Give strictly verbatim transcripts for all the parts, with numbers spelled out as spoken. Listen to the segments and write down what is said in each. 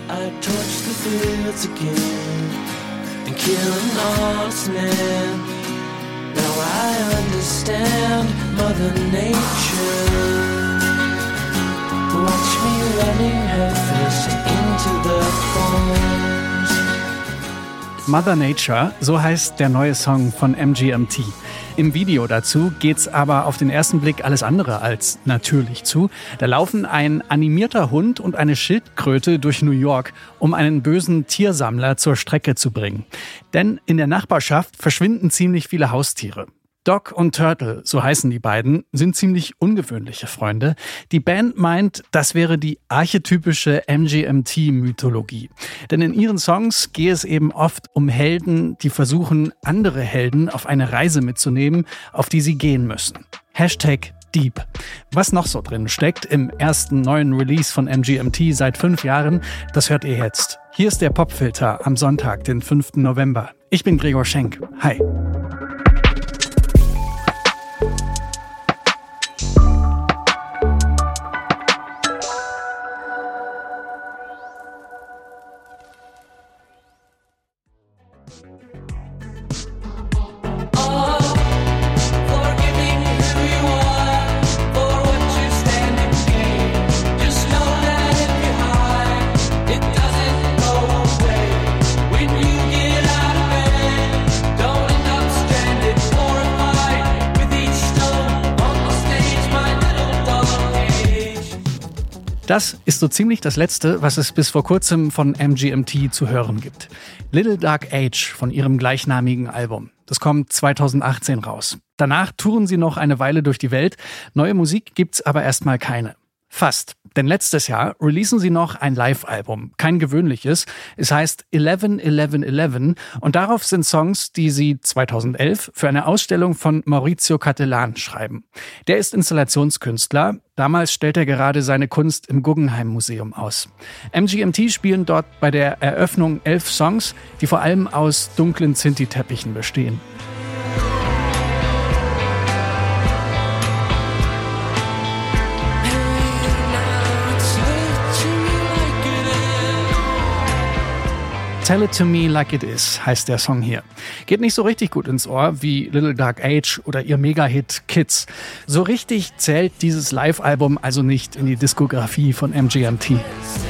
I torch the fields again and kill an honest man. Now I understand Mother Nature. Watch me running headfirst into the thorns. Mother Nature, so heißt der neue Song von M G M T. Im Video dazu geht's aber auf den ersten Blick alles andere als natürlich zu. Da laufen ein animierter Hund und eine Schildkröte durch New York, um einen bösen Tiersammler zur Strecke zu bringen. Denn in der Nachbarschaft verschwinden ziemlich viele Haustiere. Doc und Turtle, so heißen die beiden, sind ziemlich ungewöhnliche Freunde. Die Band meint, das wäre die archetypische M G M T-Mythologie. Denn in ihren Songs gehe es eben oft um Helden, die versuchen, andere Helden auf eine Reise mitzunehmen, auf die sie gehen müssen. Hashtag Deep. Was noch so drin steckt im ersten neuen Release von M G M T seit fünf Jahren, das hört ihr jetzt. Hier ist der Popfilter am Sonntag, den fünften November. Ich bin Gregor Schenk. Hi. Das ist so ziemlich das Letzte, was es bis vor kurzem von M G M T zu hören gibt. Little Dark Age von ihrem gleichnamigen Album. Das kommt zweitausendachtzehn raus. Danach touren sie noch eine Weile durch die Welt. Neue Musik gibt's aber erstmal keine. Fast. Denn letztes Jahr releasen sie noch ein Live-Album. Kein gewöhnliches. Es heißt elf elf elf und darauf sind Songs, die sie zweitausendelf für eine Ausstellung von Maurizio Cattelan schreiben. Der ist Installationskünstler. Damals stellt er gerade seine Kunst im Guggenheim Museum aus. M G M T spielen dort bei der Eröffnung elf Songs, die vor allem aus dunklen Sinti-Teppichen bestehen. Tell It To Me Like It Is heißt der Song hier. Geht nicht so richtig gut ins Ohr wie Little Dark Age oder ihr Mega-Hit Kids. So richtig zählt dieses Live-Album also nicht in die Diskografie von M G M T.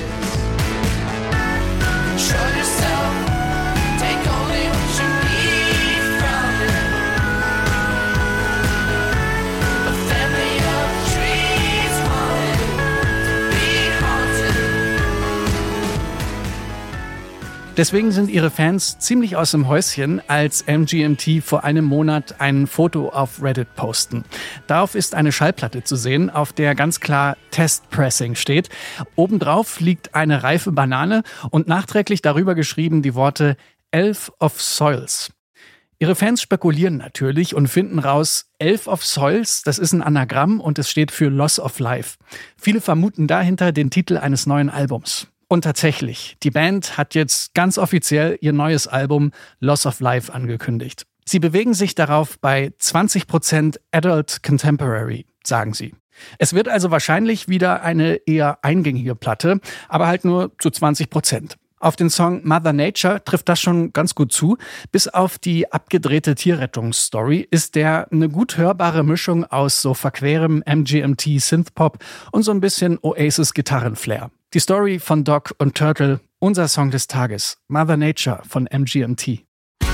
Deswegen sind ihre Fans ziemlich aus dem Häuschen, als M G M T vor einem Monat ein Foto auf Reddit posten. Darauf ist eine Schallplatte zu sehen, auf der ganz klar Test Pressing steht. Obendrauf liegt eine reife Banane und nachträglich darüber geschrieben die Worte Elf of Soils. Ihre Fans spekulieren natürlich und finden raus, Elf of Soils, das ist ein Anagramm und es steht für Loss of Life. Viele vermuten dahinter den Titel eines neuen Albums. Und tatsächlich, die Band hat jetzt ganz offiziell ihr neues Album Loss of Life angekündigt. Sie bewegen sich darauf bei zwanzig Prozent Adult Contemporary, sagen sie. Es wird also wahrscheinlich wieder eine eher eingängige Platte, aber halt nur zu zwanzig Prozent. Auf den Song Mother Nature trifft das schon ganz gut zu. Bis auf die abgedrehte Tierrettungsstory ist der eine gut hörbare Mischung aus so verquerem M G M T Synthpop und so ein bisschen Oasis Gitarrenflair. Die Story von Doc und Turtle, unser Song des Tages, Mother Nature von M G M T.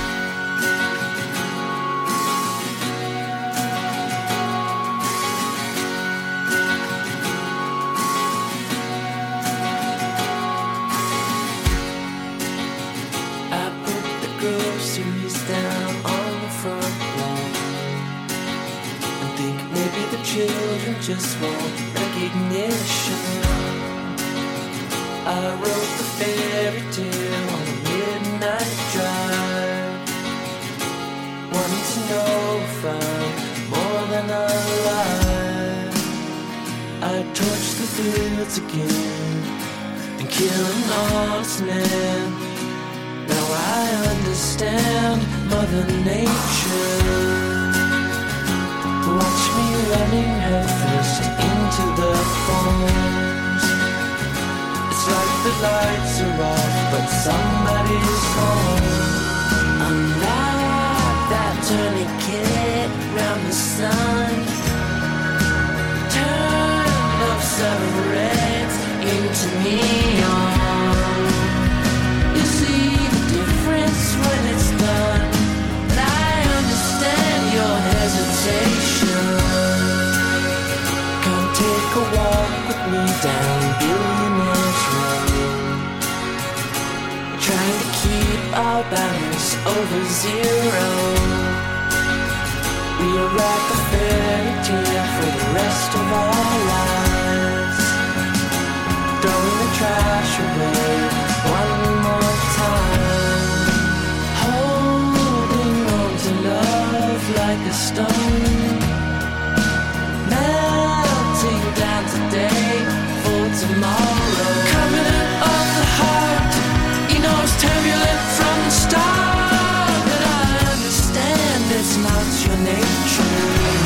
Children just want recognition. I wrote the fairy tale on a midnight drive, wanting to know if I'm more than alive. I torch the fields again and kill an honest man. Now I understand Mother Nature. Watch me running headfirst into the thorns. It's Looks like the lights are off, but somebody's home. Unlock that tourniquet round the sun. Turn off some reds into neon. You see the difference when it's done. And I understand your hesitation. Come take a walk with me down Billionaire's Road. Trying to keep our balance over zero. We'll write a fairy tale for the rest of our lives. Throwing the trash away one more time. Holding on to love like a stone. Melting down today for tomorrow. Covenant of the heart, you know it's turbulent from the start. But I understand it's not your nature.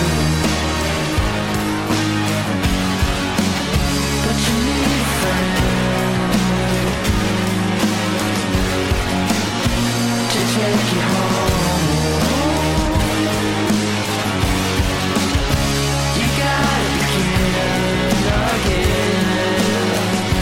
But you need a friend to take you home. You gotta begin again.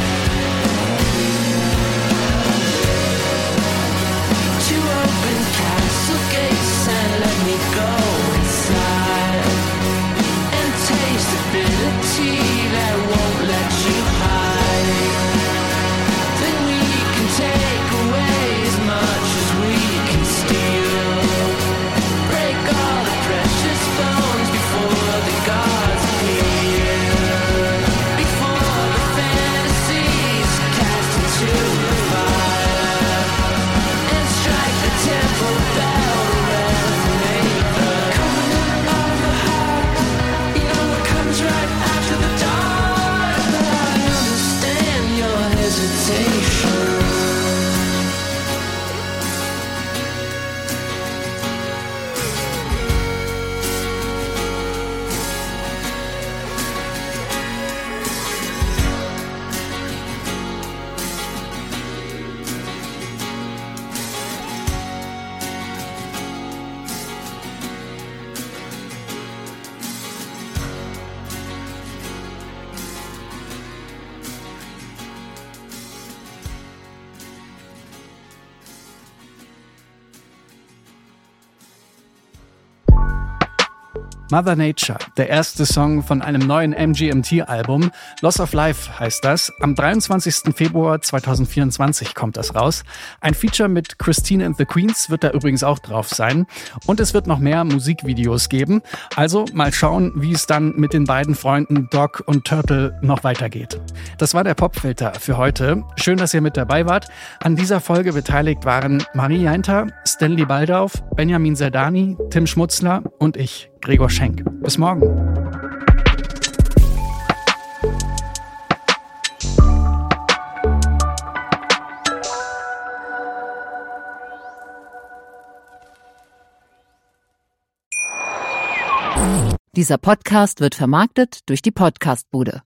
To open castle gates and let me go inside and taste the bitter tea that won't let you hide. Then we can take away as much as we can steal. Break all the precious bones before the gods appear. Before the fantasies cast into the fire. And strike the temple bell to resonate the covenant of the heart. You know what comes right after the dark. But I understand your hesitation. Mother Nature, der erste Song von einem neuen M G M T-Album. Loss of Life heißt das. Am dreiundzwanzigsten Februar zweitausendvierundzwanzig kommt das raus. Ein Feature mit Christine and the Queens wird da übrigens auch drauf sein. Und es wird noch mehr Musikvideos geben. Also mal schauen, wie es dann mit den beiden Freunden Doc und Turtle noch weitergeht. Das war der Popfilter für heute. Schön, dass ihr mit dabei wart. An dieser Folge beteiligt waren Marie Jainter, Stanley Baldauf, Benjamin Zerdani, Tim Schmutzler und ich, Gregor Schenk. Bis morgen. Dieser Podcast wird vermarktet durch die Podcastbude.